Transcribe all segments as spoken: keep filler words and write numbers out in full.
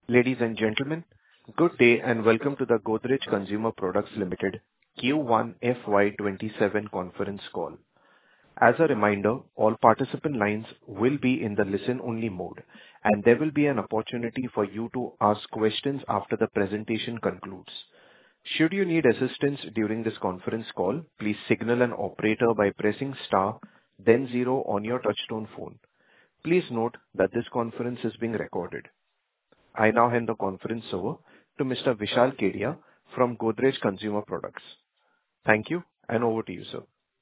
Ladies and gentlemen, good day and welcome to the Godrej Consumer Products Limited Q one F Y twenty-seven conference call. As a reminder, all participant lines will be in the listen-only mode, and there will be an opportunity for you to ask questions after the presentation concludes. Should you need assistance during this conference call, please signal an operator by pressing star, then zero on your touchtone phone. Please note that this conference is being recorded. I now hand the conference over to Mister Vishal Kedia from Godrej Consumer Products. Thank you, and over to you, sir.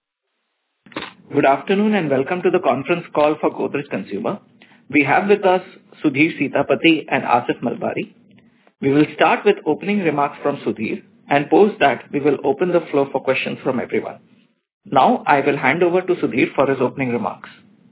Good afternoon and welcome to the conference call for Godrej Consumer. We have with us Sudhir Sitapati and Asif Malbari. We will start with opening remarks from Sudhir, and post that we will open the floor for questions from everyone. Now I will hand over to Sudhir for his opening remarks.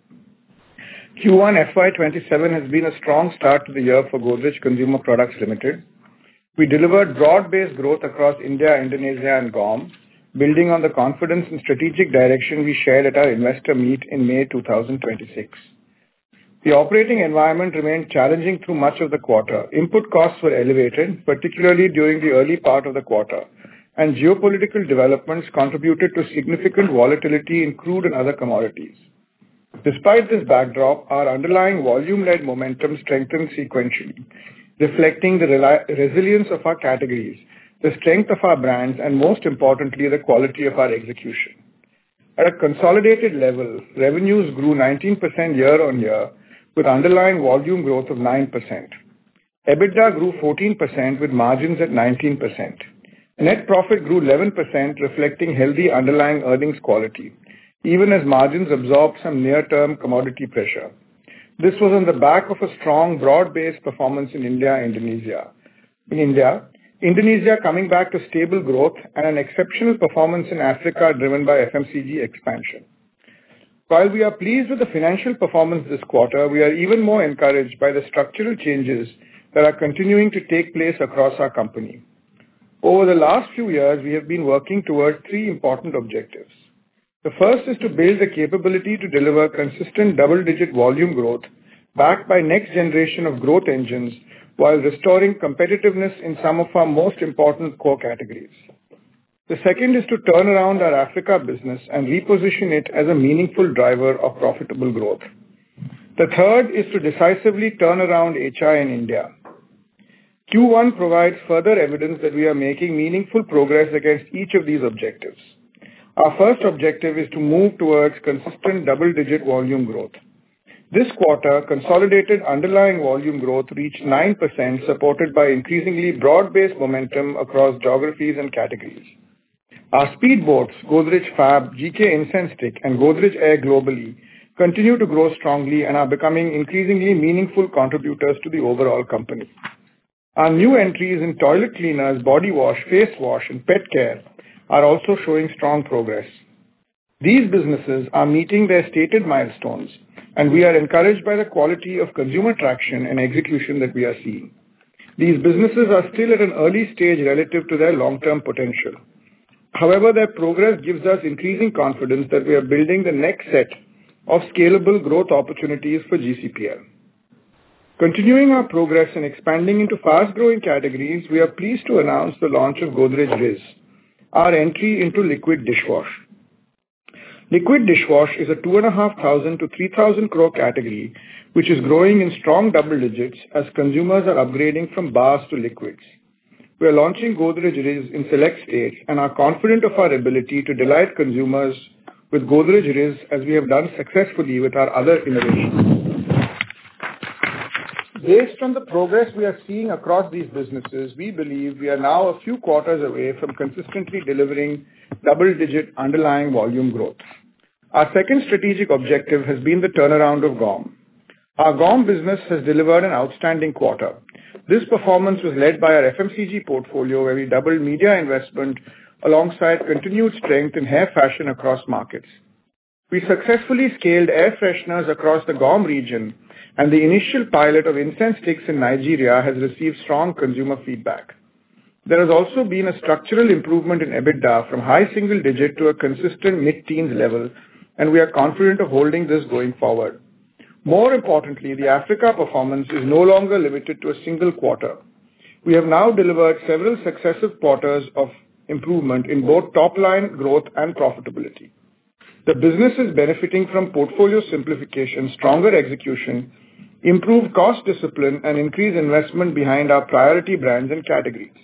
Q one F Y twenty-seven has been a strong start to the year for Godrej Consumer Products Limited. We delivered broad-based growth across India, Indonesia, and GAUM, building on the confidence and strategic direction we shared at our investor meet in May twenty twenty-six. The operating environment remained challenging through much of the quarter. Input costs were elevated, particularly during the early part of the quarter, and geopolitical developments contributed to significant volatility in crude and other commodities. Despite this backdrop, our underlying volume-led momentum strengthened sequentially, reflecting the reli- resilience of our categories, the strength of our brands, and most importantly, the quality of our execution. At a consolidated level, revenues grew nineteen percent year-on-year, with underlying volume growth of nine percent. EBITDA grew fourteen percent with margins at nineteen percent. Net profit grew eleven percent, reflecting healthy underlying earnings quality, even as margins absorbed some near-term commodity pressure. This was on the back of a strong, broad-based performance in India and Indonesia. In India, Indonesia coming back to stable growth and an exceptional performance in Africa driven by F M C G expansion. While we are pleased with the financial performance this quarter, we are even more encouraged by the structural changes that are continuing to take place across our company. Over the last few years, we have been working towards three important objectives. The first is to build the capability to deliver consistent double-digit volume growth backed by next generation of growth engines while restoring competitiveness in some of our most important core categories. The second is to turn around our Africa business and reposition it as a meaningful driver of profitable growth. The third is to decisively turn around H I in India. Q one provides further evidence that we are making meaningful progress against each of these objectives. Our first objective is to move towards consistent double-digit volume growth. This quarter, consolidated underlying volume growth reached nine percent, supported by increasingly broad-based momentum across geographies and categories. Our speedboats, Godrej Fab, G K Incense Stick, and Godrej Air globally continue to grow strongly and are becoming increasingly meaningful contributors to the overall company. Our new entries in toilet cleaners, body wash, face wash, and pet care are also showing strong progress. These businesses are meeting their stated milestones, and we are encouraged by the quality of consumer traction and execution that we are seeing. These businesses are still at an early stage relative to their long-term potential. However, their progress gives us increasing confidence that we are building the next set of scalable growth opportunities for G C P L. Continuing our progress and expanding into fast-growing categories, we are pleased to announce the launch of Godrej Riz, our entry into liquid dishwash. Liquid dishwash is a two thousand five hundred to three thousand crore category which is growing in strong double digits as consumers are upgrading from bars to liquids. We are launching Godrej Riz in select states and are confident of our ability to delight consumers with Godrej Riz as we have done successfully with our other innovations. Based on the progress we are seeing across these businesses, we believe we are now a few quarters away from consistently delivering double-digit underlying volume growth. Our second strategic objective has been the turnaround of GAUM. Our GAUM business has delivered an outstanding quarter. This performance was led by our F M C G portfolio, where we doubled media investment alongside continued strength in hair fashion across markets. We successfully scaled air fresheners across the GAUM region, and the initial pilot of incense sticks in Nigeria has received strong consumer feedback. There has also been a structural improvement in EBITDA from high single digit to a consistent mid-teens level, and we are confident of holding this going forward. More importantly, the Africa performance is no longer limited to a single quarter. We have now delivered several successive quarters of improvement in both top-line growth and profitability. The business is benefiting from portfolio simplification, stronger execution, improved cost discipline, and increased investment behind our priority brands and categories.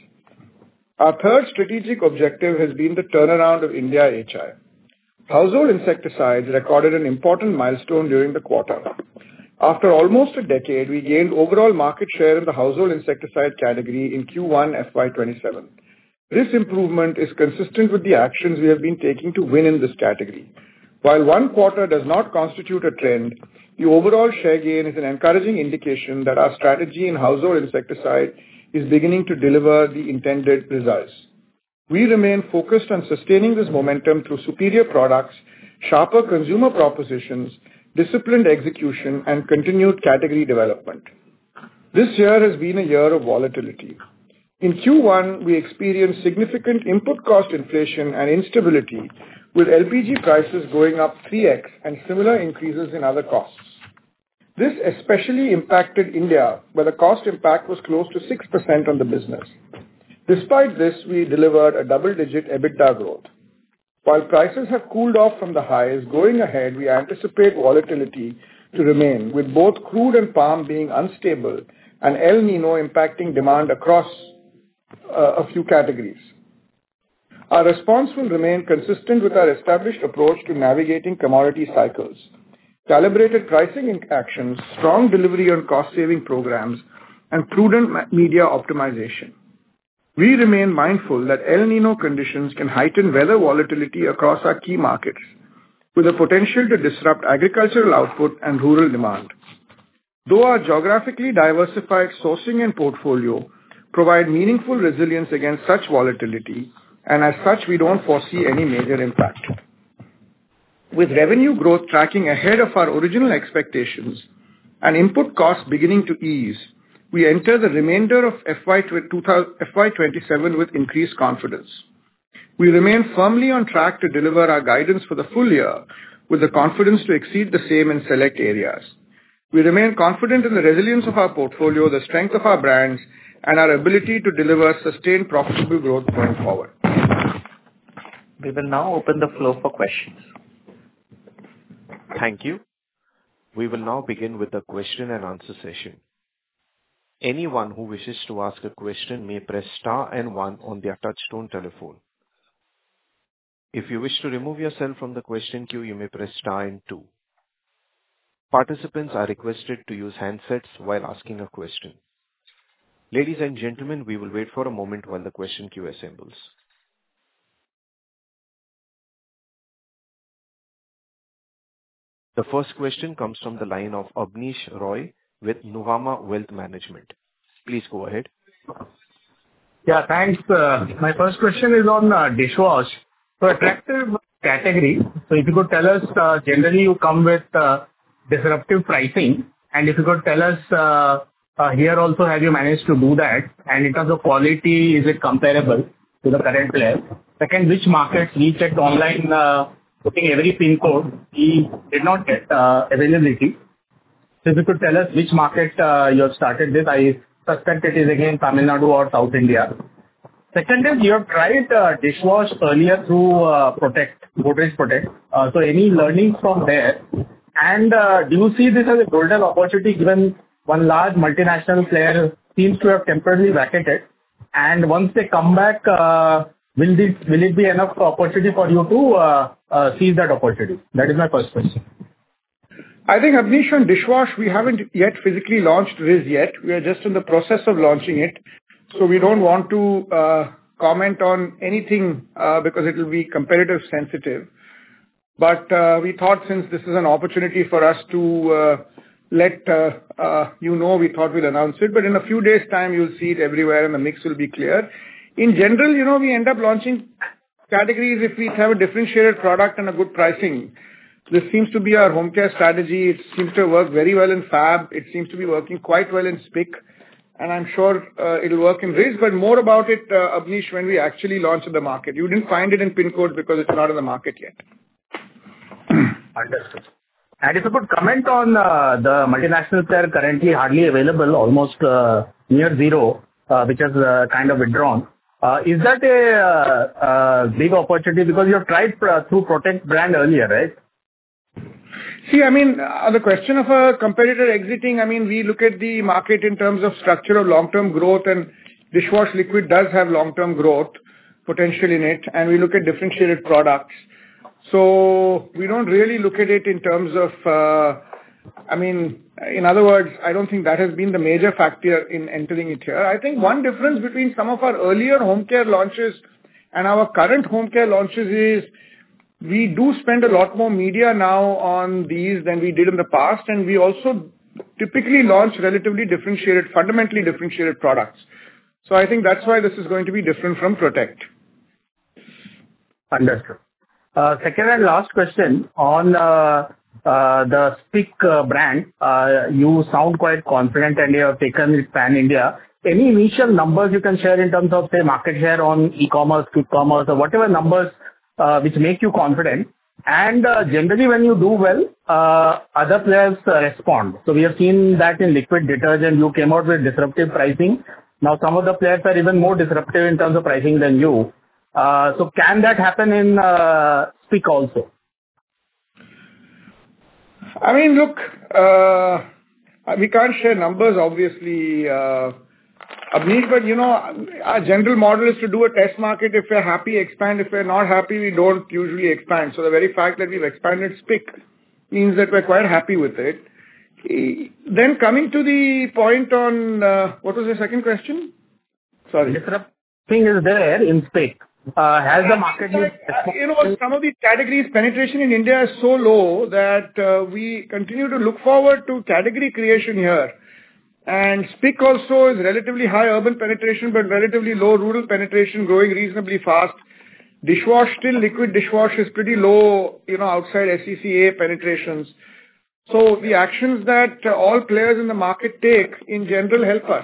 Our third strategic objective has been the turnaround of India H I. Household insecticides recorded an important milestone during the quarter. After almost a decade, we gained overall market share in the household insecticide category in Q one F Y twenty-seven. This improvement is consistent with the actions we have been taking to win in this category. While one quarter does not constitute a trend, the overall share gain is an encouraging indication that our strategy in household insecticide is beginning to deliver the intended results. We remain focused on sustaining this momentum through superior products, sharper consumer propositions, disciplined execution, and continued category development. This year has been a year of volatility. In Q one, we experienced significant input cost inflation and instability, with L P G prices going up three x and similar increases in other costs. This especially impacted India, where the cost impact was close to six percent on the business. Despite this, we delivered a double-digit EBITDA growth. While prices have cooled off from the highs, going ahead, we anticipate volatility to remain, with both crude and palm being unstable and El Niño impacting demand across uh, a few categories. Our response will remain consistent with our established approach to navigating commodity cycles, calibrated pricing actions, strong delivery on cost-saving programs, and prudent media optimization. We remain mindful that El Niño conditions can heighten weather volatility across our key markets, with the potential to disrupt agricultural output and rural demand. Though our geographically diversified sourcing and portfolio provide meaningful resilience against such volatility, and as such, we don't foresee any major impact. With revenue growth tracking ahead of our original expectations and input costs beginning to ease, we enter the remainder of F Y twenty-seven with increased confidence. We remain firmly on track to deliver our guidance for the full year, with the confidence to exceed the same in select areas. We remain confident in the resilience of our portfolio, the strength of our brands, and our ability to deliver sustained profitable growth going forward. We will now open the floor for questions. Thank you. We will now begin with the question and answer session. Anyone who wishes to ask a question may press star and one on their touchtone telephone. If you wish to remove yourself from the question queue, you may press star and two. Participants are requested to use handsets while asking a question. Ladies and gentlemen, we will wait for a moment while the question queue assembles. The first question comes from the line of Abneesh Roy with Nuvama Wealth Management. Please go ahead. Yeah, thanks. Uh, my first question is on uh, dishwash. So attractive category. So if you could tell us, uh, generally you come with uh, disruptive pricing, and if you could tell us uh, uh, here also have you managed to do that, and in terms of quality, is it comparable to the current players? Second, which markets we checked online, uh, putting every pin code, we did not get uh, availability. So if you could tell us which market uh, you have started this, I suspect it is again Tamil Nadu or South India. Second is you have tried uh, dishwash earlier through uh, Protect, Godrej Protect. Uh, so any learnings from there? And uh, do you see this as a golden opportunity given one large multinational player seems to have temporarily vacated, and once they come back, uh, will this will it be enough opportunity for you to uh, uh, seize that opportunity? That is my first question. I think, Abneesh, on dishwash, we haven't yet physically launched Riz yet. We are just in the process of launching it. So we don't want to uh, comment on anything uh, because it will be competitive sensitive. But uh, we thought since this is an opportunity for us to uh, let uh, uh, you know, we thought we'll announce it. But in a few days' time, you'll see it everywhere and the mix will be clear. In general, you know, we end up launching categories if we have a differentiated product and a good pricing. This seems to be our home care strategy. It seems to work very well in Fab. It seems to be working quite well in Spic. And I'm sure uh, it'll work in Riz. But more about it, uh, Abneesh, when we actually launch in the market. You didn't find it in pin codes because it's not in the market yet. Understood. And if you could comment on uh, the multinational player currently hardly available, almost uh, near zero, uh, which has uh, kind of withdrawn. Uh, is that a uh, uh, big opportunity? Because you have tried uh, through Protect brand earlier, right? See, I mean, uh, the question of a competitor exiting, I mean, we look at the market in terms of structure of long-term growth, and dishwash liquid does have long-term growth potential in it, and we look at differentiated products. So we don't really look at it in terms of, uh, I mean, in other words, I don't think that has been the major factor in entering it here. I think one difference between some of our earlier home care launches and our current home care launches is we do spend a lot more media now on these than we did in the past, and we also typically launch relatively differentiated, fundamentally differentiated products. So I think that's why this is going to be different from Protect. Understood. Uh, second and last question on uh, uh, the Spic uh, brand. Uh, you sound quite confident and you have taken it pan-India. Any initial numbers you can share in terms of, say, market share on e-commerce, quick commerce, or whatever numbers uh, which make you confident? And uh, generally, when you do well, uh, other players uh, respond. So we have seen that in liquid detergent, you came out with disruptive pricing. Now some of the players are even more disruptive in terms of pricing than you. Uh, so can that happen in uh, Spic also? I mean, look, uh, we can't share numbers, obviously, uh, Abneesh, but you know, our general model is to do a test market. If we're happy, expand. If we're not happy, we don't usually expand. So the very fact that we've expanded Spic means that we're quite happy with it. Then coming to the point on, uh, what was the second question? Sorry. Disrupting is there in Spic. Uh, has the market... Like, uh, you know, some of these categories, penetration in India is so low that uh, we continue to look forward to category creation here. And Spic also is relatively high urban penetration, but relatively low rural penetration, growing reasonably fast. Dishwash, still liquid dishwash is pretty low, you know, outside S C C A penetrations. So the actions that uh, all players in the market take, in general, help us.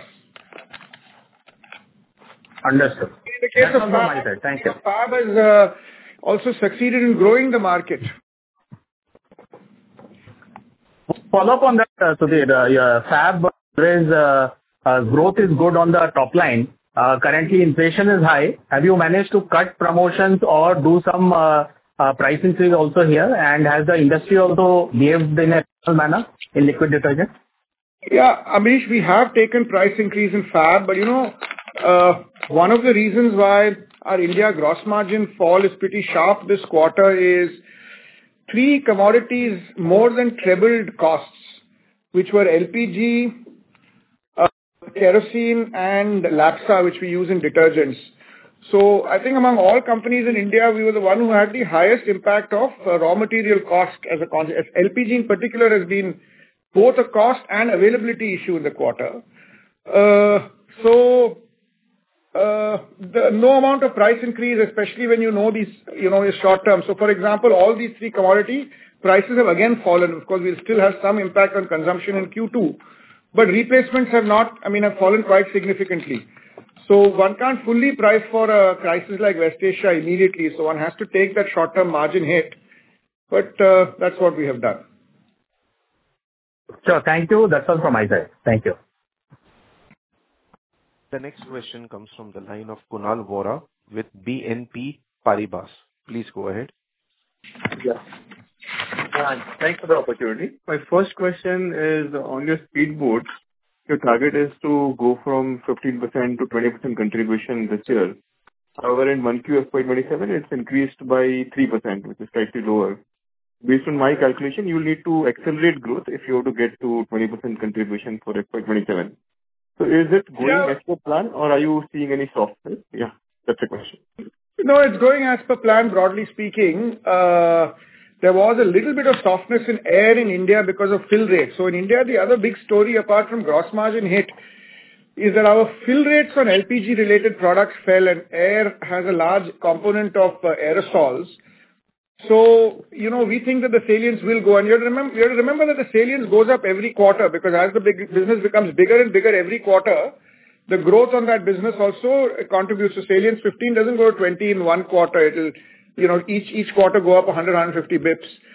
Understood. In the case That's of Fab, Fab, Thank you. Fab has uh, also succeeded in growing the market. Follow up on that, uh, Sudhir. Uh, yeah, Fab is, uh, uh, growth is good on the top line. Uh, currently, inflation is high. Have you managed to cut promotions or do some uh, uh, price increase also here? And has the industry also behaved in a rational manner in liquid detergent? Yeah, Amish, we have taken price increase in Fab, but you know, uh, one of the reasons why our India gross margin fall is pretty sharp this quarter is three commodities more than trebled costs, which were L P G, uh, kerosene and Lapsa, which we use in detergents. So I think among all companies in India, we were the one who had the highest impact of uh, raw material cost as a consequence. L P G in particular has been both a cost and availability issue in the quarter. Uh, so uh, the no amount of price increase, especially when you know these, you know, is short term. So for example, all these three commodity prices have again fallen. Of course, we'll still have some impact on consumption in Q two, but replacements have not, I mean, have fallen quite significantly. So one can't fully price for a crisis like West Asia immediately. So one has to take that short-term margin hit. But uh, that's what we have done. Sure. Thank you. That's all from my side. Thank you. The next question comes from the line of Kunal Vora with B N P Paribas. Please go ahead. Yeah. Uh, thanks for the opportunity. My first question is on your speedboat. Your target is to go from fifteen percent to twenty percent contribution this year. However, in one Q F Y twenty-seven, it's increased by three percent, which is slightly lower. Based on my calculation, you will need to accelerate growth if you have to get to twenty percent contribution for F Y twenty-seven. So is it going yeah. as per plan, or are you seeing any softness? Yeah, that's the question. No, it's going as per plan, broadly speaking. Uh, there was a little bit of softness in air in India because of fill rates. So in India, the other big story apart from gross margin hit is that our fill rates on L P G related products fell, and air has a large component of uh, aerosols. So, you know, we think that the salience will go, and you have to remember, you have to remember that the salience goes up every quarter, because as the big business becomes bigger and bigger every quarter, the growth on that business also contributes to salience. fifteen doesn't go to twenty in one quarter. It'll, you know, each, each quarter go up one hundred, one hundred fifty bips.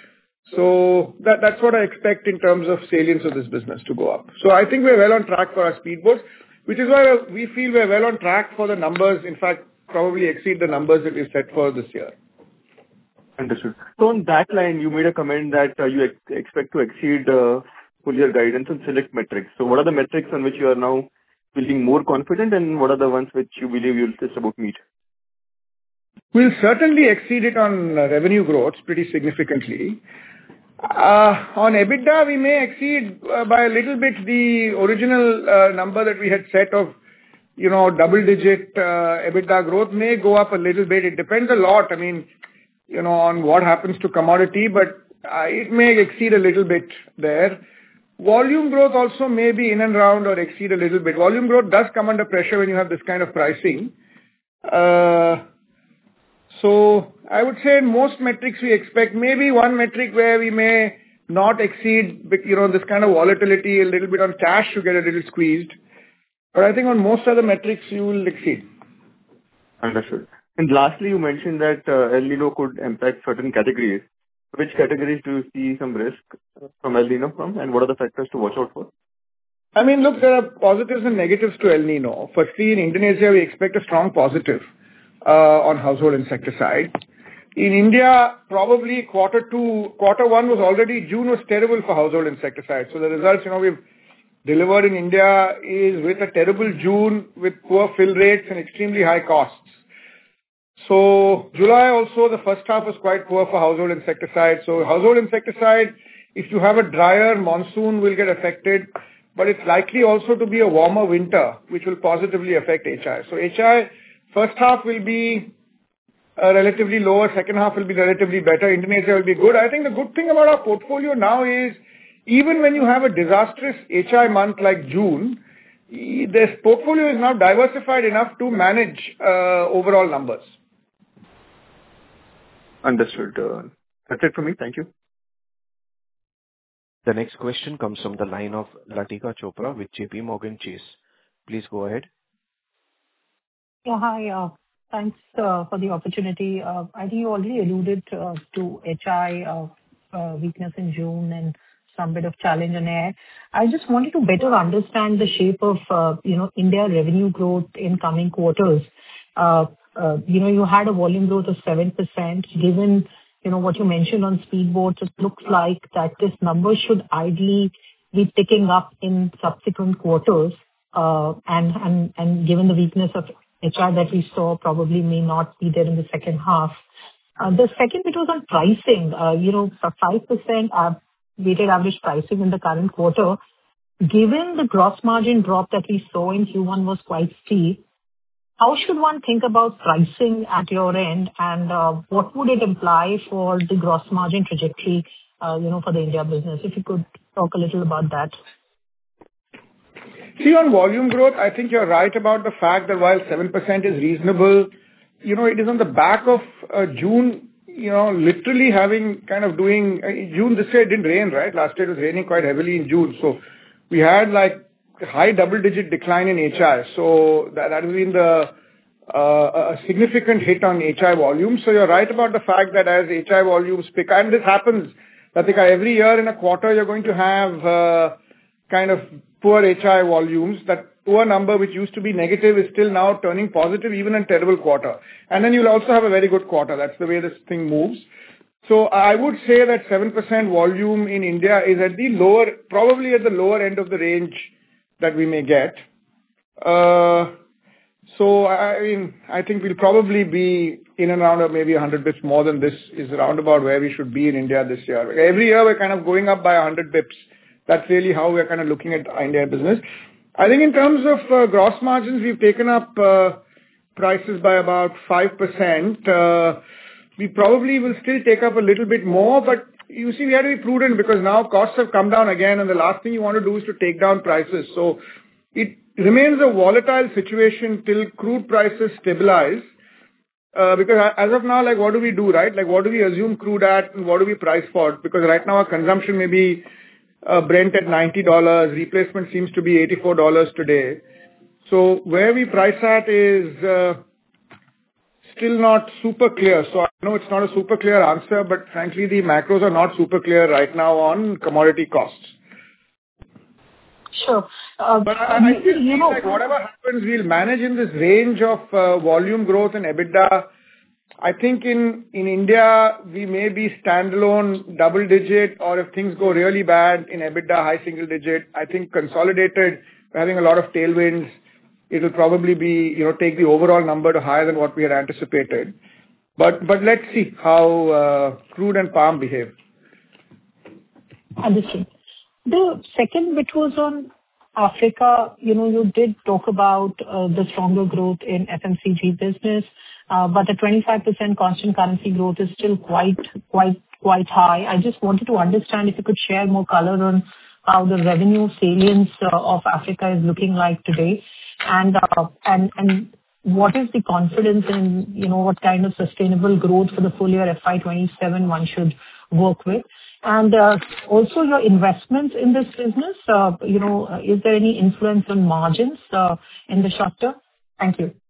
So that, that's what I expect in terms of salience of this business to go up. So I think we're well on track for our speedboats, which is why we feel we're well on track for the numbers, in fact, probably exceed the numbers that we set for this year. Understood. So on that line, you made a comment that uh, you ex- expect to exceed uh, full year guidance on select metrics. So what are the metrics on which you are now feeling more confident, and what are the ones which you believe you'll just about meet? We'll certainly exceed it on uh, revenue growth pretty significantly. Uh, on EBITDA, we may exceed uh, by a little bit the original uh, number that we had set of, you know, double-digit uh, EBITDA growth may go up a little bit. It depends a lot, I mean, you know, on what happens to commodity, but uh, it may exceed a little bit there. Volume growth also may be in and around or exceed a little bit. Volume growth does come under pressure when you have this kind of pricing. Uh, So I would say in most metrics we expect maybe one metric where we may not exceed, you know, this kind of volatility, a little bit on cash to get a little squeezed. But I think on most other metrics you will exceed. Understood. And lastly, you mentioned that uh, El Nino could impact certain categories. Which categories do you see some risk from El Nino from, and what are the factors to watch out for? I mean, look, there are positives and negatives to El Nino. Firstly, in Indonesia, we expect a strong positive uh, on household insecticide. In India, probably quarter two, quarter one was already, June was terrible for household insecticide. So the results, you know, we've delivered in India is with a terrible June, with poor fill rates and extremely high costs. So July also, the first half was quite poor for household insecticide. So household insecticide, if you have a drier monsoon, will get affected. But it's likely also to be a warmer winter, which will positively affect H I. So H I, first half will be uh, relatively lower, second half will be relatively better, Indonesia will be good. I think the good thing about our portfolio now is, even when you have a disastrous H I month like June, this portfolio is now diversified enough to manage uh, overall numbers. Understood. Uh, that's it from me. Thank you. The next question comes from the line of Latika Chopra with J P Morgan Chase. Please go ahead. Yeah, hi. Uh, thanks uh, for the opportunity. Uh, I think you already alluded uh, to H I uh, uh, weakness in June and some bit of challenge on air. I just wanted to better understand the shape of, uh, you know, India revenue growth in coming quarters. Uh, uh, you know, you had a volume growth of seven percent. Given, you know, what you mentioned on speedboats, it looks like that this number should ideally be picking up in subsequent quarters. Uh, and, and, and given the weakness of H I that we saw, probably may not be there in the second half. Uh, the second bit was on pricing. Uh, you know, five percent uh, weighted average pricing in the current quarter. Given the gross margin drop that we saw in Q one was quite steep, how should one think about pricing at your end, and uh, what would it imply for the gross margin trajectory, uh, you know, for the India business? If you could talk a little about that. See, on volume growth, I think you're right about the fact that while seven percent is reasonable, you know, it is on the back of uh, June, you know, literally having kind of doing, uh, June this year it didn't rain, right? Last year it was raining quite heavily in June. So we had like high double digit decline in H I. So that, that has been the, uh, a significant hit on H I volume. So you're right about the fact that as H I volumes pick, and this happens, Latika, every year in a quarter you're going to have uh, kind of poor H I volumes. That poor number which used to be negative is still now turning positive even in terrible quarter. And then you'll also have a very good quarter. That's the way this thing moves. So I would say that seven percent volume in India is at the lower, probably at the lower end of the range that we may get. Uh, so I mean, I think we'll probably be in and around or maybe one hundred bips more than this is around about where we should be in India this year. Every year we're kind of going up by one hundred bips. That's really how we're kind of looking at India business. I think in terms of uh, gross margins, we've taken up uh, prices by about five percent. Uh, we probably will still take up a little bit more, but you see, we have to be prudent because now costs have come down again, and the last thing you want to do is to take down prices. So it remains a volatile situation till crude prices stabilize. Uh, because as of now, like, what do we do, right? Like, what do we assume crude at and what do we price for? Because right now our consumption may be uh, Brent at ninety dollars, replacement seems to be eighty-four dollars today. So where we price at is uh, still not super clear. So I know it's not a super clear answer, but frankly, the macros are not super clear right now on commodity costs. Sure. Uh, But I, I feel you know, like whatever happens, we'll manage in this range of uh, volume growth and EBITDA. I think in, in India, we may be standalone double digit, or if things go really bad in EBITDA, high single digit. I think consolidated, we're having a lot of tailwinds. It'll probably be, you know, take the overall number to higher than what we had anticipated. But, but let's see how uh, crude and palm behave. Understood. The second bit was on Africa. You know, you did talk about uh, the stronger growth in F M C G business, uh, but the twenty-five percent constant currency growth is still quite, quite, quite high. I just wanted to understand if you could share more color on how the revenue salience uh, of Africa is looking like today, and uh, and and what is the confidence in, you know, what kind of sustainable growth for the full year F Y twenty-seven one should work with? And uh, also your investments in this business, uh, you know, uh, is there any influence on margins uh, in the short term? Thank you.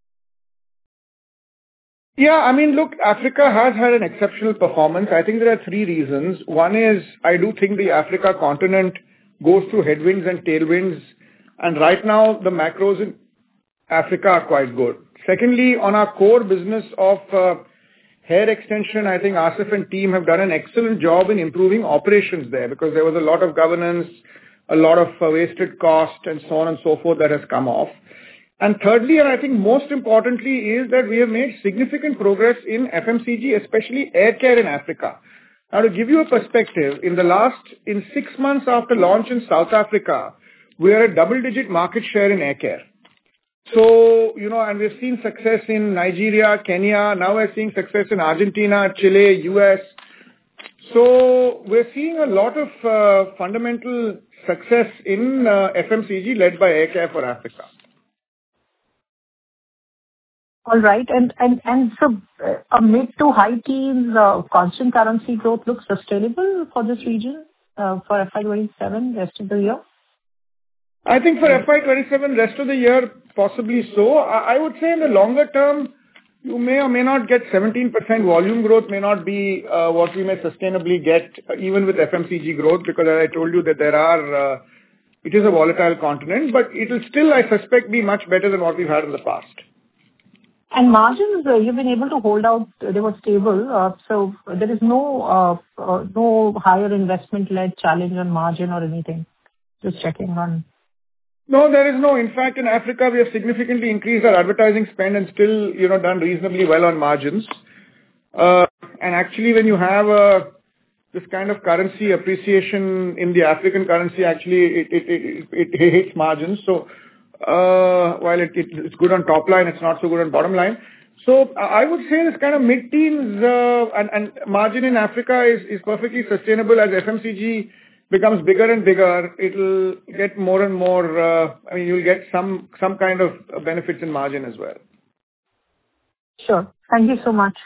Yeah, I mean, look, Africa has had an exceptional performance. I think there are three reasons. One is, I do think the Africa continent goes through headwinds and tailwinds, and right now the macros in Africa are quite good. Secondly, on our core business of uh, hair extension, I think Asif and team have done an excellent job in improving operations there, because there was a lot of governance, a lot of uh, wasted cost, and so on and so forth that has come off. And thirdly, and I think most importantly, is that we have made significant progress in F M C G, especially air care in Africa. Now, to give you a perspective, in the last, in six months after launch in South Africa, we are at double-digit market share in air care. So, you know, and we've seen success in Nigeria, Kenya, now we're seeing success in Argentina, Chile, U S. So, we're seeing a lot of uh, fundamental success in uh, F M C G led by air care for Africa. All right. And and and so uh, a mid to high teens uh, constant currency growth looks sustainable for this region uh, for F Y twenty-seven, rest of the year? I think for F Y twenty-seven, rest of the year, possibly so. I would say in the longer term, you may or may not get seventeen percent volume growth, may not be uh, what we may sustainably get uh, even with F M C G growth, because as I told you that there are, uh, it is a volatile continent, but it will still, I suspect, be much better than what we've had in the past. And margins, uh, you've been able to hold out, they were stable, uh, so there is no uh, uh, no higher investment-led challenge on margin or anything. Just checking on. No, there is no. In fact, in Africa, we have significantly increased our advertising spend and still, you know, done reasonably well on margins. Uh, and actually, when you have a, this kind of currency appreciation in the African currency, actually, it, it, it, it, it hits margins. So, uh, while it, it, it's good on top line, it's not so good on bottom line. So, I would say this kind of mid-teens uh, and, and margin in Africa is, is perfectly sustainable. As F M C G becomes bigger and bigger, it'll get more and more, uh, I mean, you'll get some some kind of benefits in margin as well. Sure. Thank you so much.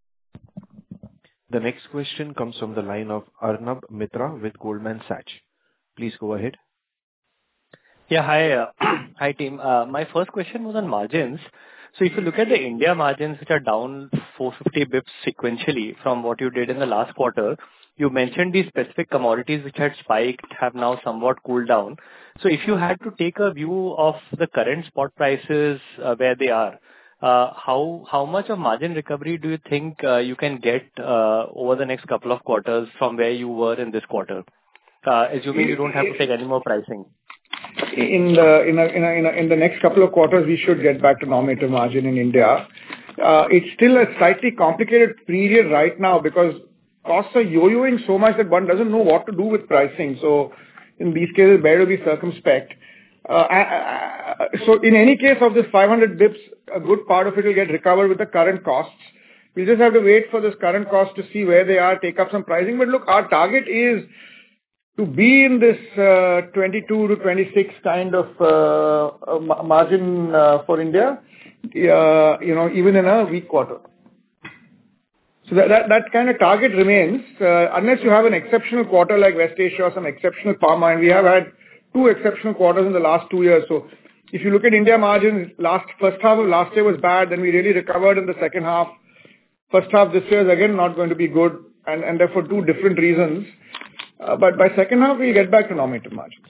The next question comes from the line of Arnab Mitra with Goldman Sachs. Please go ahead. Yeah, hi. Uh, hi, team. Uh, my first question was on margins. So if you look at the India margins, which are down four hundred fifty bips sequentially from what you did in the last quarter, you mentioned these specific commodities which had spiked have now somewhat cooled down. So if you had to take a view of the current spot prices uh, where they are, uh, how how much of margin recovery do you think uh, you can get uh, over the next couple of quarters from where you were in this quarter, uh, assuming you don't have to take any more pricing? In the in a, in, a, in, a, in the next couple of quarters, we should get back to normative margin in India. Uh, it's still a slightly complicated period right now because costs are yo-yoing so much that one doesn't know what to do with pricing. So in these cases, better to be circumspect. Uh, I, I, so in any case of this five hundred bips, a good part of it will get recovered with the current costs. We'll just have to wait for this current cost to see where they are, take up some pricing. But look, our target is to be in this uh, twenty-two to twenty-six kind of uh, uh, margin uh, for India, uh, you know, even in a weak quarter. So that, that, that kind of target remains, uh, unless you have an exceptional quarter like West Asia or some exceptional palm, and we have had two exceptional quarters in the last two years. So if you look at India margins, last first half of last year was bad, then we really recovered in the second half. First half this year is again not going to be good, and, and therefore two different reasons. Uh, but by second half, we'll get back to normative margins.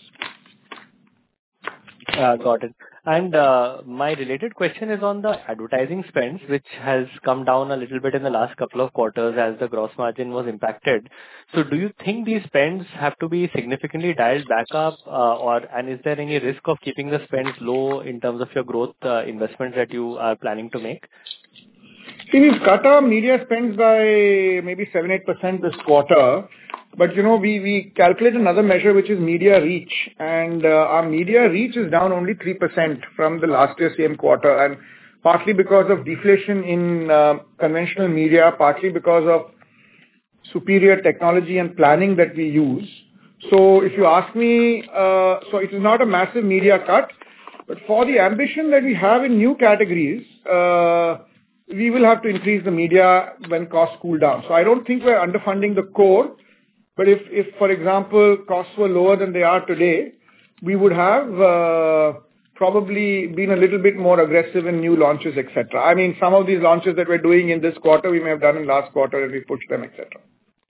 Uh, got it. And uh, my related question is on the advertising spends, which has come down a little bit in the last couple of quarters as the gross margin was impacted. So do you think these spends have to be significantly dialed back up, uh, or and is there any risk of keeping the spends low in terms of your growth uh, investments that you are planning to make? See, we've cut our media spends by maybe seven to eight percent this quarter. But, you know, we, we calculate another measure, which is media reach. And uh, our media reach is down only three percent from the last year same quarter. And partly because of deflation in uh, conventional media, partly because of superior technology and planning that we use. So if you ask me, uh, so it is not a massive media cut. But for the ambition that we have in new categories, uh, we will have to increase the media when costs cool down. So I don't think we're underfunding the core. But if, if, for example, costs were lower than they are today, we would have uh, probably been a little bit more aggressive in new launches, et cetera. I mean, some of these launches that we're doing in this quarter, we may have done in last quarter and we pushed them, et cetera.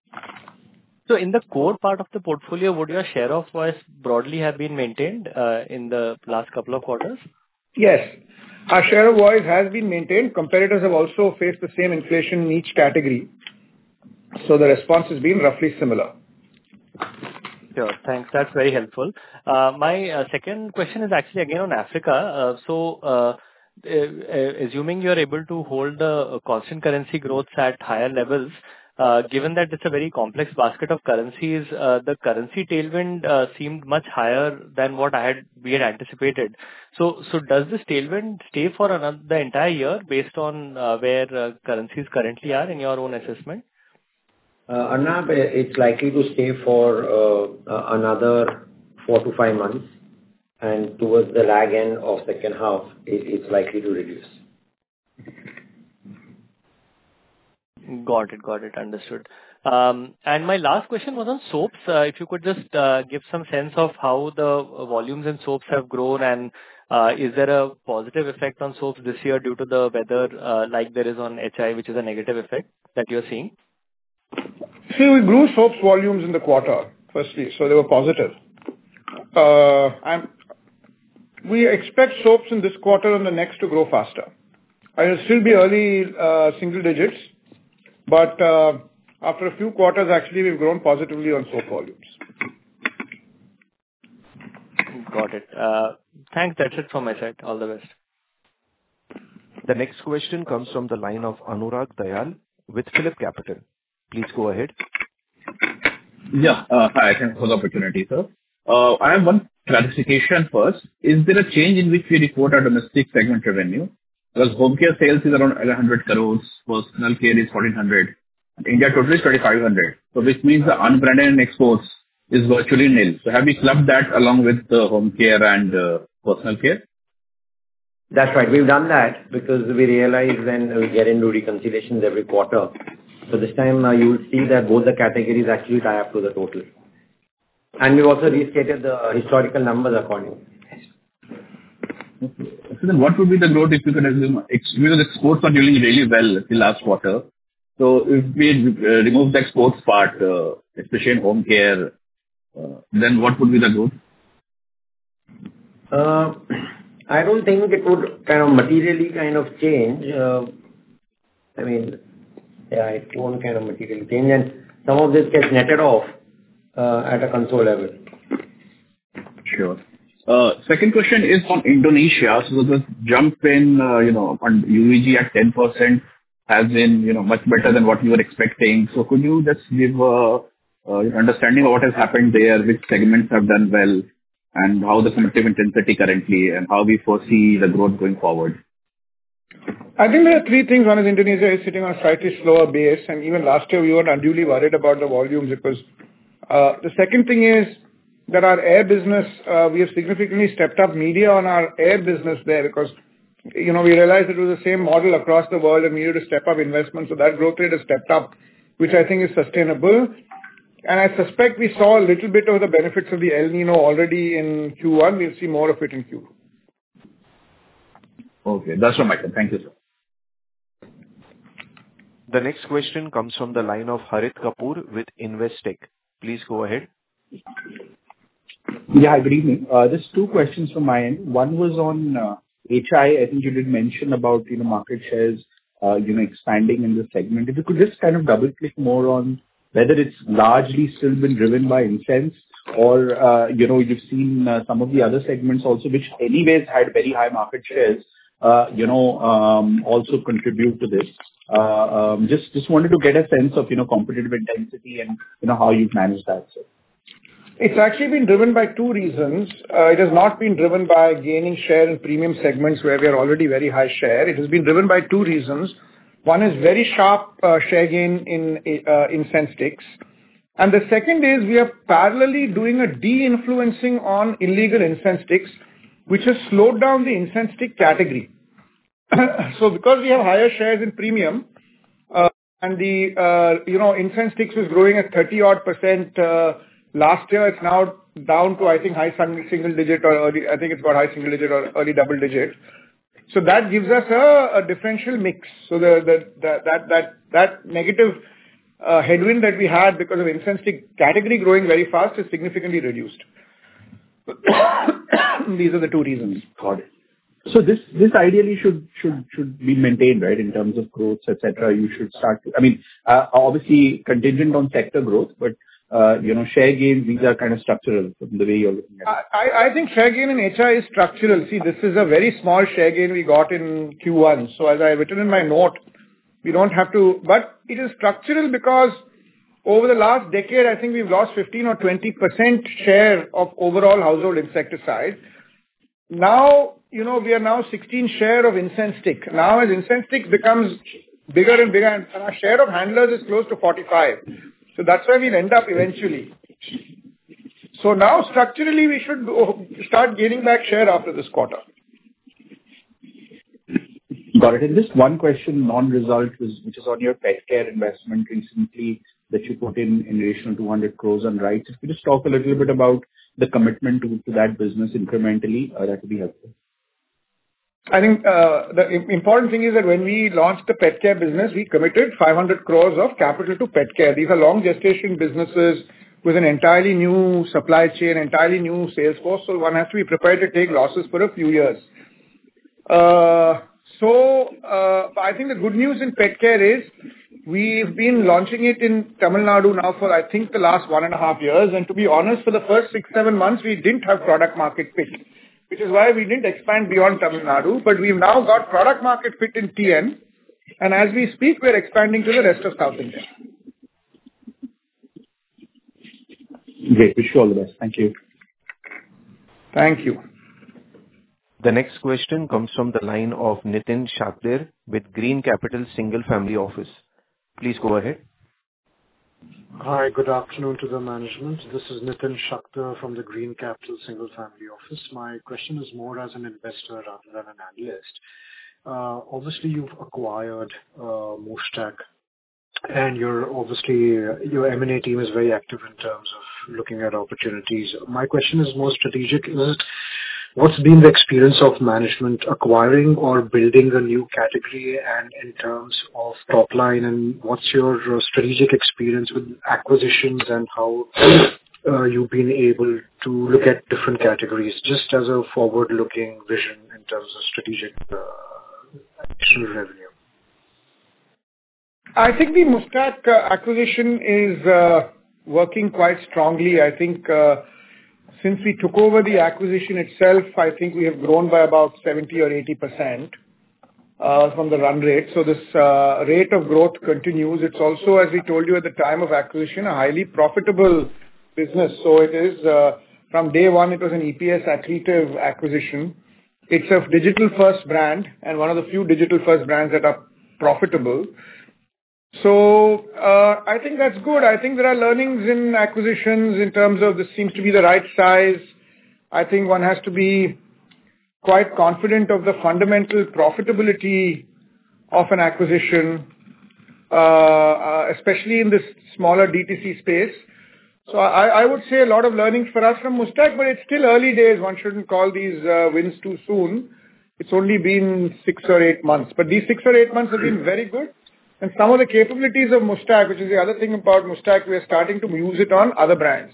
So in the core part of the portfolio, would your share of voice broadly have been maintained uh, in the last couple of quarters? Yes. Our share of voice has been maintained. Competitors have also faced the same inflation in each category. So the response has been roughly similar. Sure. Thanks. That's very helpful. Uh, my uh, second question is actually again on Africa. Uh, so, uh, uh, assuming you're able to hold the constant currency growth at higher levels, uh, given that it's a very complex basket of currencies, uh, the currency tailwind uh, seemed much higher than what I had we had anticipated. So, so does this tailwind stay for another the entire year based on uh, where uh, currencies currently are in your own assessment? Uh, Arnab, it's likely to stay for uh, another four to five months, and towards the lag end of second half, it, it's likely to reduce. Got it. Got it. Understood. Um, and my last question was on soaps. Uh, if you could just uh, give some sense of how the volumes in soaps have grown, and uh, is there a positive effect on soaps this year due to the weather, uh, like there is on H I, which is a negative effect that you're seeing? See, we grew soaps volumes in the quarter, firstly, so they were positive. Uh, and we expect soaps in this quarter and the next to grow faster. It will still be early uh, single digits, but uh, after a few quarters, actually, we've grown positively on soap volumes. Got it. Uh, thanks. That's it from my side. All the best. The next question comes from the line of Anurag Dayal with Phillip Capital. Please go ahead. Yeah. Uh, hi. Thanks for the opportunity, sir. Uh, I have one clarification first. Is there a change in which we report our domestic segment revenue? Because home care sales is around one hundred crores, personal care is fourteen hundred, and India total is twenty-five hundred. So which means the unbranded and exports is virtually nil. So have we clubbed that along with the home care and uh, personal care? That's right. We've done that because we realize when we get into reconciliations every quarter. So this time uh, you will see that both the categories actually tie up to the total. And we've also restated the historical numbers accordingly. Okay. So then what would be the growth if you could assume, because exports are doing really well the last quarter. So if we uh, remove the exports part, uh, especially in home care, uh, then what would be the growth? Uh, I don't think it would kind of materially kind of change. Uh, I mean, yeah, it won't kind of materially change, and some of this gets netted off uh, at a console level. Sure. Uh, second question is on Indonesia. So the jump in, uh, you know, on U V G at ten percent has been, you know, much better than what you were expecting. So could you just give a uh, understanding of what has happened there, which segments have done well, and how the competitive intensity currently, and how we foresee the growth going forward? I think there are three things. One is Indonesia is sitting on a slightly slower base, and even last year we weren't unduly worried about the volumes because uh, the second thing is that our air business, uh, we have significantly stepped up media on our air business there because, you know, we realized it was the same model across the world and we needed to step up investment. So that growth rate has stepped up, which I think is sustainable. And I suspect we saw a little bit of the benefits of the El Nino already in Q one. We'll see more of it in Q two. Okay. That's from my side. Thank you, sir. The next question comes from the line of Harit Kapoor with Investec. Please go ahead. Yeah, hi, good evening. Uh, Just two questions from my end. One was on uh, H I. I think you did mention about, you know, market shares, uh, you know, expanding in this segment. If you could just kind of double-click more on whether it's largely still been driven by incense or, uh, you know, you've seen uh, some of the other segments also, which anyways had very high market shares, uh, you know, um, also contribute to this. Uh, um, Just just wanted to get a sense of, you know, competitive intensity and, you know, how you've managed that, sir. It's actually been driven by two reasons. Uh, It has not been driven by gaining share in premium segments where we are already very high share. It has been driven by two reasons. One is very sharp uh, share gain in uh, incense sticks. And the second is we are parallelly doing a de-influencing on illegal incense sticks, which has slowed down the incense stick category. So because we have higher shares in premium, uh, and the, uh, you know, incense sticks was growing at thirty odd percent uh, last year, it's now down to, I think, high single digit or early, I think it's got high single digit or early double digit. So that gives us a, a differential mix. So the, the, the that, that, that negative uh, headwind that we had because of incense stick category growing very fast is significantly reduced. These are the two reasons. Got it. So this this ideally should should should be maintained, right, in terms of growth, et cetera. You should start to, I mean, uh, obviously contingent on sector growth, but uh, you know, share gains, these are kind of structural from the way you're looking at it. I I think share gain in H I is structural. See, this is a very small share gain we got in Q one. So as I have written in my note, we don't have to, but it is structural because over the last decade, I think we've lost fifteen or twenty percent share of overall household insecticide. Now, you know, we are now sixteen share of incense stick. Now as incense stick becomes bigger and bigger, and our share of handlers is close to forty-five. So that's where we'll end up eventually. So now structurally we should go, start gaining back share after this quarter. Got it. And just one question, non-result, which is on your pet care investment recently that you put in in relation to two hundred crores on rights. If you just talk a little bit about the commitment to, to that business incrementally, uh, that would be helpful. I think uh, the important thing is that when we launched the pet care business, we committed five hundred crores of capital to pet care. These are long gestation businesses with an entirely new supply chain, entirely new sales force. So one has to be prepared to take losses for a few years. Uh, so uh, I think the good news in pet care is we've been launching it in Tamil Nadu now for, I think, the last one and a half years. And to be honest, for the first six, seven months, we didn't have product market fit, which is why we didn't expand beyond Tamil Nadu. But we've now got product market fit in T N. And as we speak, we're expanding to the rest of South India. Great. Wish you all the best. Thank you. Thank you. The next question comes from the line of Nitin Shakdher with Green Capital Single Family Office. Please go ahead. Hi, good afternoon to the management. This is Nitin Shakdher from the Green Capital Single Family Office. My question is more as an investor rather than an analyst. Uh, obviously, you've acquired uh, Muuchstac, and you're obviously, uh, your M and A team is very active in terms of looking at opportunities. My question is more strategic. Is it, what's been the experience of management acquiring or building a new category, and in terms of top line, and what's your uh, strategic experience with acquisitions and how uh, you've been able to look at different categories just as a forward-looking vision in terms of strategic uh, additional revenue? I think the Muuchstac uh, acquisition is uh, working quite strongly. I think uh, since we took over the acquisition itself, I think we have grown by about seventy or eighty percent uh, from the run rate. So this uh, rate of growth continues. It's also, as we told you at the time of acquisition, a highly profitable business. So it is, uh, from day one, it was an E P S accretive acquisition. It's a digital-first brand and one of the few digital-first brands that are profitable. So uh, I think that's good. I think there are learnings in acquisitions in terms of this seems to be the right size. I think one has to be quite confident of the fundamental profitability of an acquisition, uh, uh, especially in this smaller D T C space. So I, I would say a lot of learnings for us from Muuchstac, but it's still early days. One shouldn't call these uh, wins too soon. it's only been six or eight months. But these six or eight months have been very good. And some of the capabilities of Mustaq, which is the other thing about Mustaq, we are starting to use it on other brands.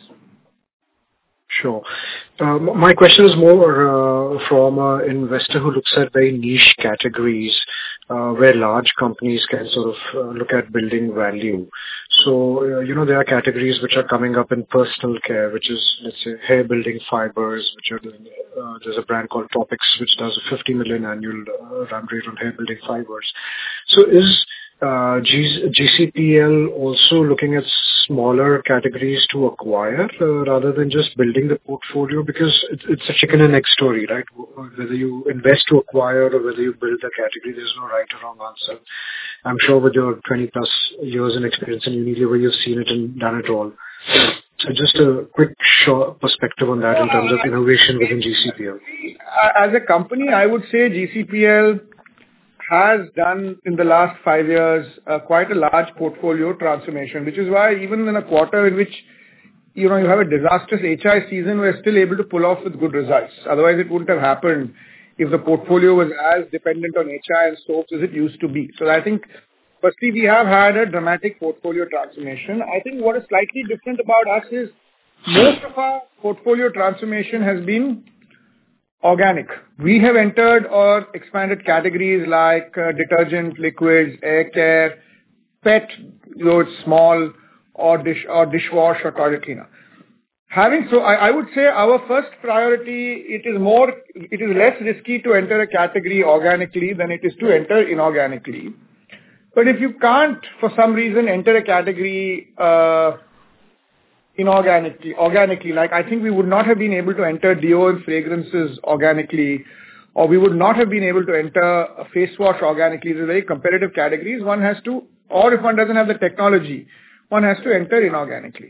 Sure. Um, my question is more uh, from an investor who looks at very niche categories uh, where large companies can sort of uh, look at building value. So, uh, you know, there are categories which are coming up in personal care, which is, let's say, hair building fibers, which are doing, uh, there's a brand called Topics, which does a fifty million annual uh, run rate on hair building fibers. So is Uh, G- GCPL also looking at smaller categories to acquire uh, rather than just building the portfolio? Because it, it's a chicken and egg story, right? Whether you invest to acquire or whether you build the category, there's no right or wrong answer. I'm sure with your twenty plus years in experience in Unilever, you've seen it and done it all. So just a quick short perspective on that in terms of innovation within G C P L. As a company, I would say G C P L has done in the last five years uh, quite a large portfolio transformation, which is why even in a quarter in which you know you have a disastrous H I season, we're still able to pull off with good results. Otherwise, it wouldn't have happened if the portfolio was as dependent on H I and soaps as it used to be. So I think, firstly, we have had a dramatic portfolio transformation. I think what is slightly different about us is most of our portfolio transformation has been organic. We have entered or expanded categories like uh, detergent, liquids, air care, pet, though it's small, or dish or dishwash or toilet cleaner. Having so, I, I would say our first priority, it is more, it is less risky to enter a category organically than it is to enter inorganically. But if you can't, for some reason, enter a category uh, inorganically, organically, like I think we would not have been able to enter deo and fragrances organically, or we would not have been able to enter a face wash organically. These are very competitive categories. One has to, or if one doesn't have the technology, one has to enter inorganically.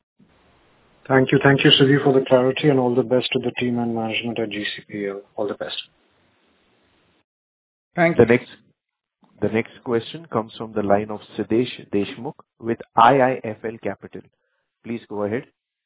Thank you. Thank you, Sudhir, for the clarity, and all the best to the team and management at G C P L. All the best. Thank you. The next, the next question comes from the line of Siddesh Deshmukh with I I F L Capital. Please go ahead.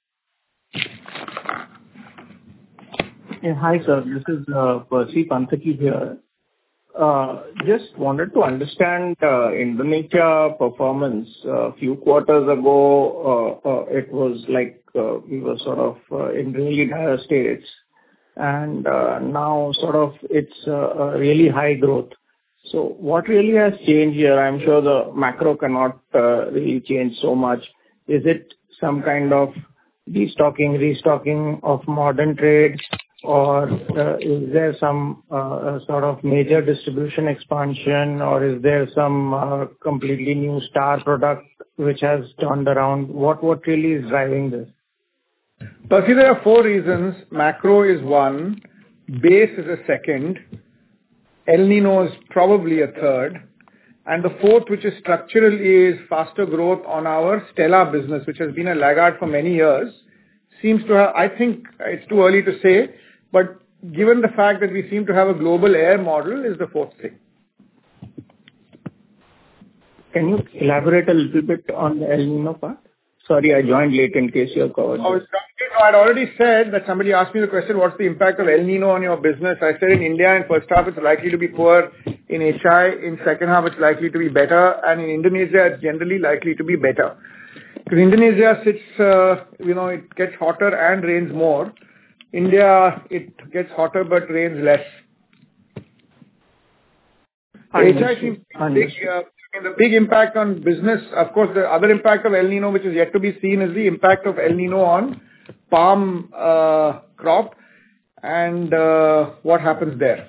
Yeah, hi, sir. This is uh, Percy Panthaki here. Uh, just wanted to understand uh, Indonesia performance. A uh, few quarters ago, uh, uh, it was like uh, we were sort of uh, in really dire states, and uh, now sort of it's uh, a really high growth. So what really has changed here? I'm sure the macro cannot uh, really change so much. Is it some kind of destocking, restocking of modern trade, or uh, is there some uh, sort of major distribution expansion, or is there some uh, completely new star product which has turned around? What what really is driving this? Percy, there are four reasons. Macro is one, base is a second, El Nino is probably a third, and the fourth, which is structural, is faster growth on our Stella business, which has been a laggard for many years. Seems to have, I think it's too early to say, but given the fact that we seem to have a global air model, is the fourth thing. Can you elaborate a little bit on the El Nino part? Sorry, I joined late in case you have covered Oh, it's no, I'd already said that somebody asked me the question, what's the impact of El Nino on your business? I said in India, in first half, it's likely to be poor. In H I, in second half, it's likely to be better. And in Indonesia, it's generally likely to be better. Because Indonesia sits, uh, you know, it gets hotter and rains more. India, it gets hotter but rains less. H I seems to be big, uh, the big impact on business. Of course, the other impact of El Nino, which is yet to be seen, is the impact of El Nino on palm uh, crop and uh, what happens there.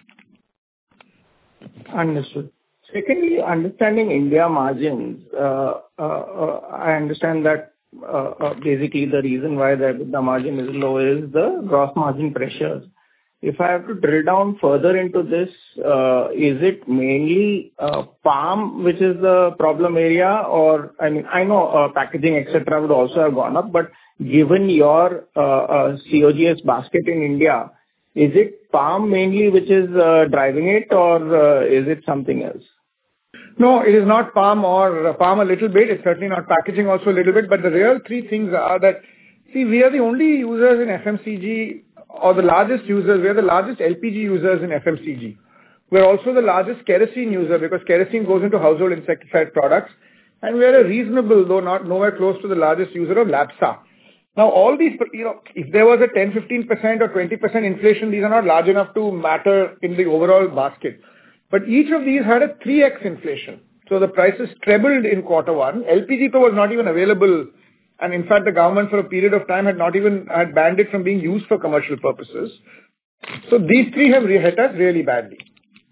Understood. Secondly, understanding India margins, uh, uh, uh, I understand that uh, uh, basically the reason why the, the margin is low is the gross margin pressures. If I have to drill down further into this, uh, is it mainly uh, palm which is the problem area? Or, I mean, I know uh, packaging, et cetera would also have gone up, but given your uh, uh, C O G S basket in India, is it palm mainly which is uh, driving it, or uh, is it something else? No, it is not palm or uh, palm a little bit. It's certainly not packaging also a little bit. But the real three things are that, see, we are the only users in F M C G or the largest users. We are the largest L P G users in F M C G. We're also the largest kerosene user because kerosene goes into household insecticide products. And we are a reasonable, though not nowhere close to the largest user of LABSA. Now, all these, you know, if there was a ten, fifteen percent or twenty percent inflation, these are not large enough to matter in the overall basket. But each of these had a three X inflation. So the prices trebled in quarter one. L P G was not even available. And in fact, the government for a period of time had not even had banned it from being used for commercial purposes. So these three have hit us really badly.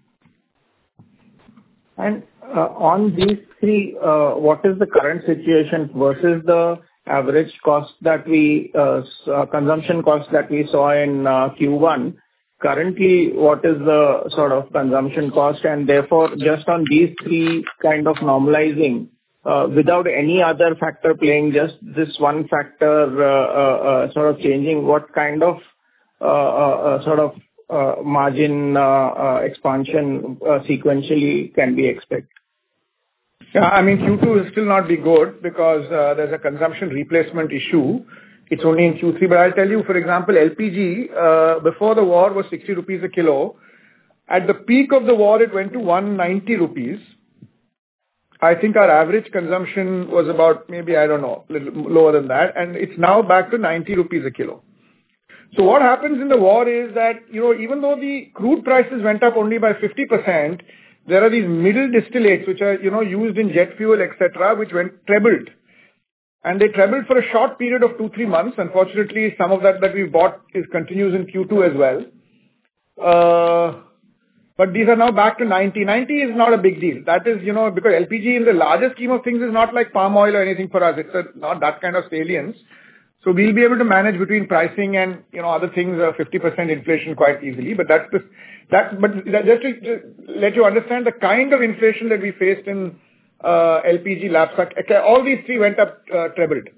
And uh, on these three, uh, what is the current situation versus the average cost that we, uh, uh, consumption cost that we saw in uh, Q one? Currently, what is the sort of consumption cost? And therefore, just on these three kind of normalizing, uh, without any other factor playing, just this one factor uh, uh, uh, sort of changing, what kind of uh, uh, sort of uh, margin uh, uh, expansion uh, sequentially can we expect? Yeah, I mean, Q two will still not be good because uh, there's a consumption replacement issue. It's only in Q three. But I'll tell you, for example, L P G, uh, before the war was sixty rupees a kilo. At the peak of the war, it went to one hundred ninety rupees. I think our average consumption was about maybe, I don't know, a little lower than that. And it's now back to ninety rupees a kilo. So what happens in the war is that, you know, even though the crude prices went up only by fifty percent, there are these middle distillates which are, you know, used in jet fuel, et cetera, which went trebled. And they trebled for a short period of two, three months. Unfortunately, some of that that we bought is continues in Q two as well. Uh, but these are now back to ninety. ninety is not a big deal. That is, you know, because L P G in the larger scheme of things is not like palm oil or anything for us. It's a, not that kind of salience. So we'll be able to manage between pricing and, you know, other things, uh, fifty percent inflation quite easily. But that's the, that's, but that just to just let you understand the kind of inflation that we faced in uh, L P G, LABSA, all these three went up, uh, trebled.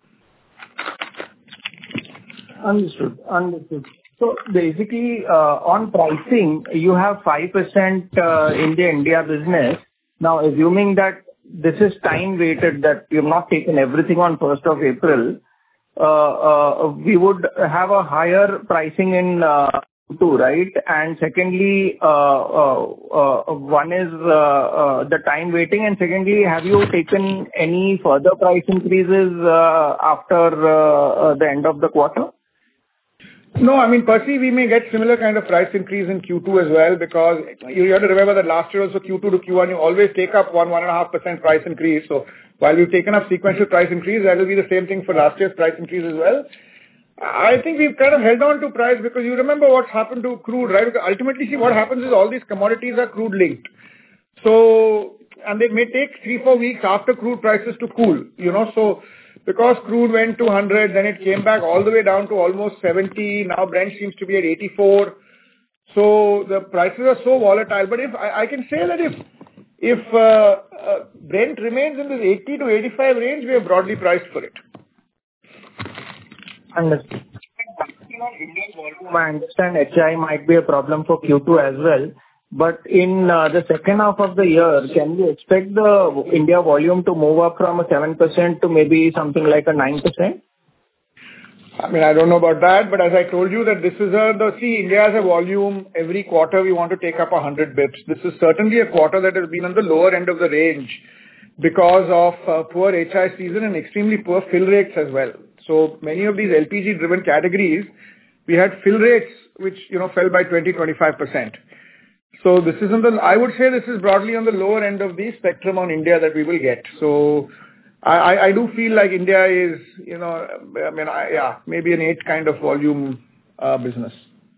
Understood. Understood. So basically, uh, on pricing, you have five percent uh, in the India business. Now, assuming that this is time weighted, that you have not taken everything on first of April, Uh, uh, we would have a higher pricing in uh, two, right? And secondly, uh, uh, uh, one is uh, uh, the time waiting, and secondly, have you taken any further price increases uh, after uh, uh, the end of the quarter? No, I mean, Percy, we may get similar kind of price increase in Q two as well, because you have to remember that last year also Q two to Q one, you always take up one, one and a half percent price increase. So while we've taken up sequential price increase, that will be the same thing for last year's price increase as well. I think we've kind of held on to price because you remember what's happened to crude, right? Because ultimately, see, what happens is all these commodities are crude linked. So, and they may take three, four weeks after crude prices to cool, you know, so because crude went to one hundred, then it came back all the way down to almost seventy. Now Brent seems to be at eighty-four. So the prices are so volatile. But if I, I can say that if if uh, uh, Brent remains in this eighty to eighty-five range, we are broadly priced for it. Understood. I understand H I might be a problem for Q two as well. But in uh, the second half of the year, can we expect the India volume to move up from a seven percent to maybe something like a nine percent? I mean, I don't know about that, but as I told you that this is a, the, see, India has a volume, every quarter we want to take up one hundred bips. This is certainly a quarter that has been on the lower end of the range because of uh, poor H I season and extremely poor fill rates as well. So many of these L P G driven categories, we had fill rates which, you know, fell by twenty to twenty-five percent. So this is on the, I would say this is broadly on the lower end of the spectrum on India that we will get. So I, I, I do feel like India is, you know, I mean, I, yeah, maybe an eight kind of volume uh, business.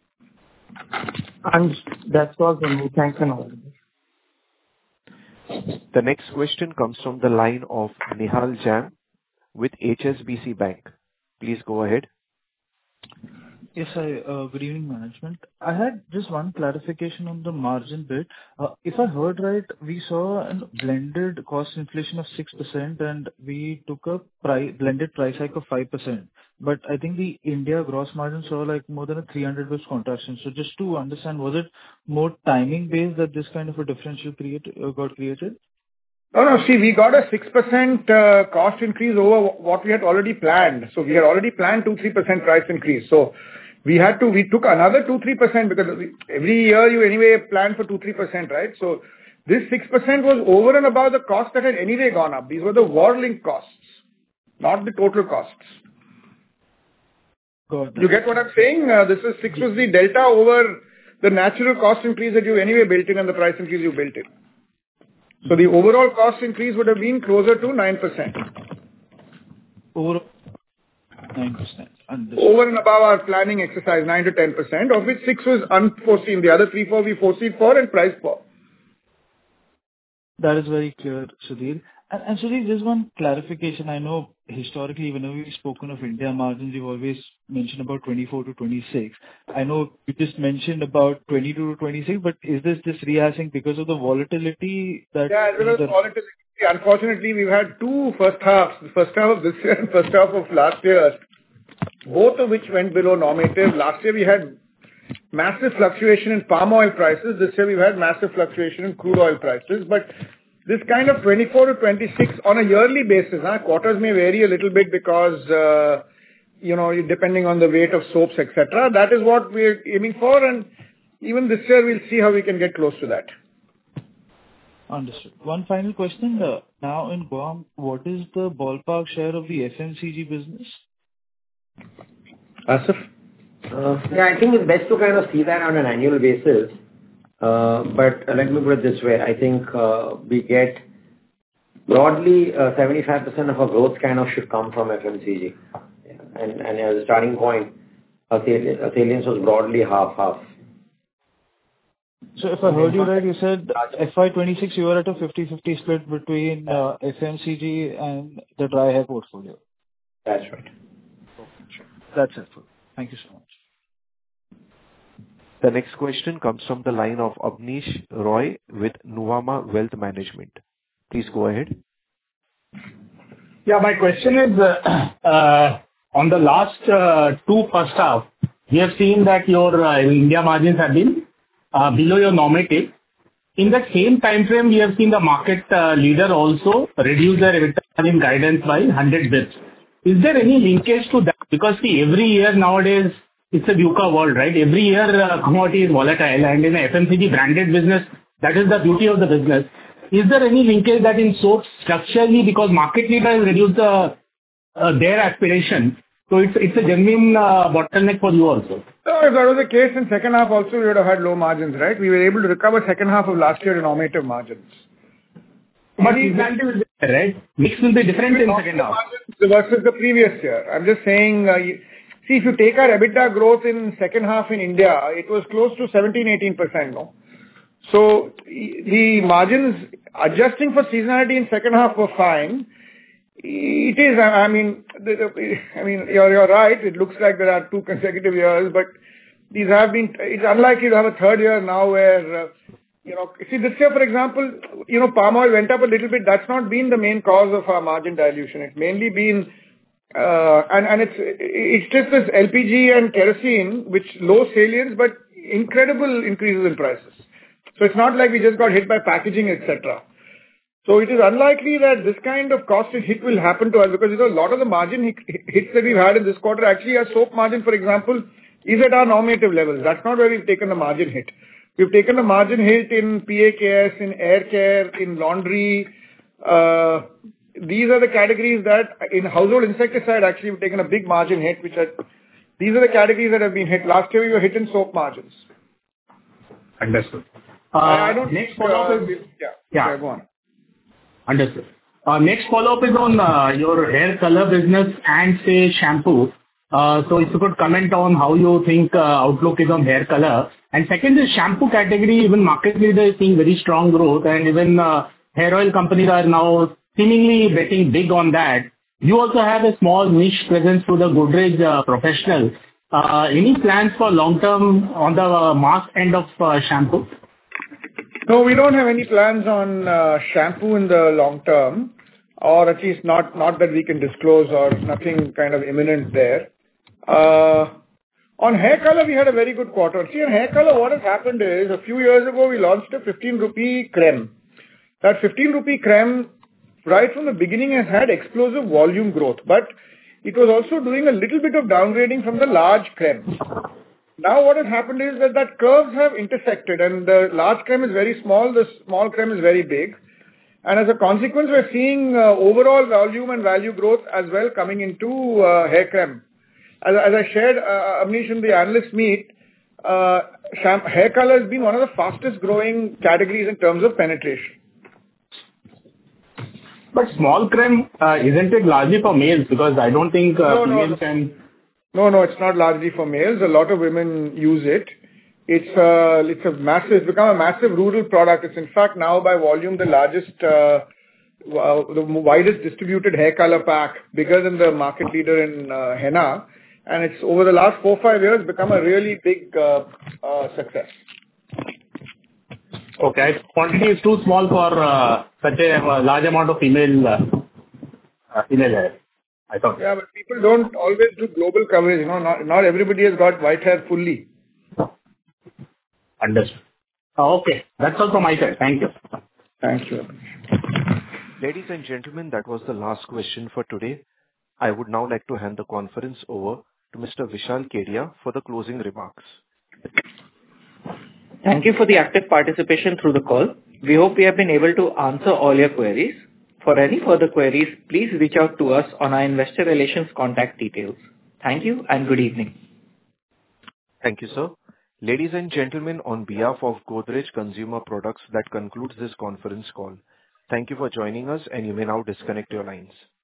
And that's all from me. Thanks and all. The next question comes from the line of Nihal Jam with H S B C Bank. Please go ahead. Yes, hi. Uh, good evening, management. I had just one clarification on the margin bit. Uh, if I heard right, we saw a blended cost inflation of six percent and we took a price, blended price hike of five percent. But I think the India gross margin saw like more than a three hundred basis contraction. So just to understand, was it more timing based that this kind of a differential create, uh, got created? No, no. See, we got a six percent uh, cost increase over what we had already planned. So we had already planned two to three percent price increase. So We had to, we took another two to three percent because every year you anyway plan for two to three percent, right? So this six percent was over and above the cost that had anyway gone up. These were the war-linked costs, not the total costs. You get what I'm saying? Uh, this is six was the delta over the natural cost increase that you anyway built in and the price increase you built in. So the overall cost increase would have been closer to nine percent. Over nine percent. Over and above our planning exercise, nine to ten percent, of which six was unforeseen. The other three, four we foreseen for and priced for. That is very clear, Sudhir. And, and Sudhir, just one clarification. I know historically, whenever we've spoken of India margins, you've always mentioned about twenty-four to twenty-six. I know you just mentioned about twenty-two to twenty-six, but is this just rehashing because of the volatility that... Yeah, as well as the... volatility. Unfortunately, we've had two first halves, the first half of this year and first half of last year, both of which went below normative. Last year we had massive fluctuation in palm oil prices. This year we've had massive fluctuation in crude oil prices. But this kind of twenty-four to twenty-six on a yearly basis, huh? Quarters may vary a little bit because, uh, you know, depending on the weight of soaps, et cetera. That is what we're aiming for. And even this year we'll see how we can get close to that. Understood. One final question. Uh, now in Guam, what is the ballpark share of the F M C G business? Asif? Uh, yeah, I think it's best to kind of see that on an annual basis. Uh, but uh, let me put it this way. I think uh, we get broadly uh, seventy-five percent of our growth kind of should come from F M C G. Yeah. And, and as a starting point, our salience was broadly half-half. So if I heard you right, you said F Y twenty-six you were at a fifty-fifty split between uh, F M C G and the dry hair portfolio. That's right. That's helpful. Thank you so much. The next question comes from the line of Abneesh Roy with Nuvama Wealth Management. Please go ahead. Yeah, my question is, uh, uh, on the last uh, two first half, we have seen that your uh, India margins have been uh, below your normative. In the same time frame, we have seen the market uh, leader also reduce their EBITDA margin guidance by one hundred basis points. Is there any linkage to that? Because see, every year nowadays, it's a VUCA world, right? Every year uh, commodity is volatile, and in the F M C G branded business, that is the beauty of the business. Is there any linkage that in soaps structurally, because market leader has reduced the, uh, their aspiration, so it's it's a genuine uh, bottleneck for you also? No, if that was the case, in second half also we would have had low margins, right? We were able to recover second half of last year in normative margins. But seasonality will be there, right? Mix will be different in second half. Versus the previous year. I'm just saying, uh, see, if you take our EBITDA growth in second half in India, it was close to seventeen to eighteen percent, no? So the margins adjusting for seasonality in second half were fine. It is, I mean, I mean, you're, you're right. It looks like there are two consecutive years, but these have been, it's unlikely to have a third year now where, uh, you know, see this year, for example, you know, palm oil went up a little bit. That's not been the main cause of our margin dilution. It's mainly been, uh, and, and it's, it's just this L P G and kerosene, which low salience, but incredible increases in prices. So it's not like we just got hit by packaging, et cetera. So it is unlikely that this kind of cost hit will happen to us because you know, a lot of the margin hits that we've had in this quarter, actually our soap margin, for example, is at our normative levels. That's not where we've taken the margin hit. We've taken the margin hit in P A K S, in air care, in laundry. Uh, these are the categories that in household insecticide actually we've taken a big margin hit, which are, these are the categories that have been hit. Last year we were hit in soap margins. Understood. Uh, I don't next think, follow-up uh, is... Yeah, Yeah. yeah, go on. Understood. Uh, next follow-up is on uh, your hair color business and say shampoo. Uh, so if you could comment on how you think uh, outlook is on hair color. And second is shampoo category, even market leader is seeing very strong growth and even uh, hair oil companies are now seemingly betting big on that. You also have a small niche presence through the Godrej uh, Professional. Uh, any plans for long term on the uh, mass end of uh, shampoo? No, we don't have any plans on uh, shampoo in the long term, or at least not, not that we can disclose or nothing kind of imminent there. Uh, on hair color, we had a very good quarter. See, in hair color, what has happened is, a few years ago, we launched a fifteen rupee creme. That fifteen rupee creme, right from the beginning, has had explosive volume growth. But it was also doing a little bit of downgrading from the large creme. Now what has happened is that that curves have intersected, and the large creme is very small, the small creme is very big. And as a consequence, we're seeing uh, overall volume and value growth as well coming into uh, hair creme. As, as I shared, uh, Amnish, in the analyst meet, uh, sham- hair color has been one of the fastest growing categories in terms of penetration. But small creme, uh, isn't it largely for males? Because I don't think uh, No, no, females no. can... No, no, it's not largely for males. A lot of women use it. It's uh, it's a massive, it's become a massive rural product. It's in fact now by volume the largest, uh, uh, the widest distributed hair color pack, bigger than the market leader in uh, henna. And it's over the last four, five years become a really big uh, uh, success. Okay, quantity is too small for uh, such a uh, large amount of female uh, uh, female hair, I thought. Yeah, but people don't always do global coverage. You know, not, not everybody has got white hair fully. Understood. Uh, okay, that's all from my side. Thank you. Thank you. Ladies and gentlemen, that was the last question for today. I would now like to hand the conference over to Mister Vishal Kedia for the closing remarks. Thank you for the active participation through the call. We hope we have been able to answer all your queries. For any further queries, please reach out to us on our investor relations contact details. Thank you and good evening. Thank you, sir. Ladies and gentlemen, on behalf of Godrej Consumer Products, that concludes this conference call. Thank you for joining us, and you may now disconnect your lines.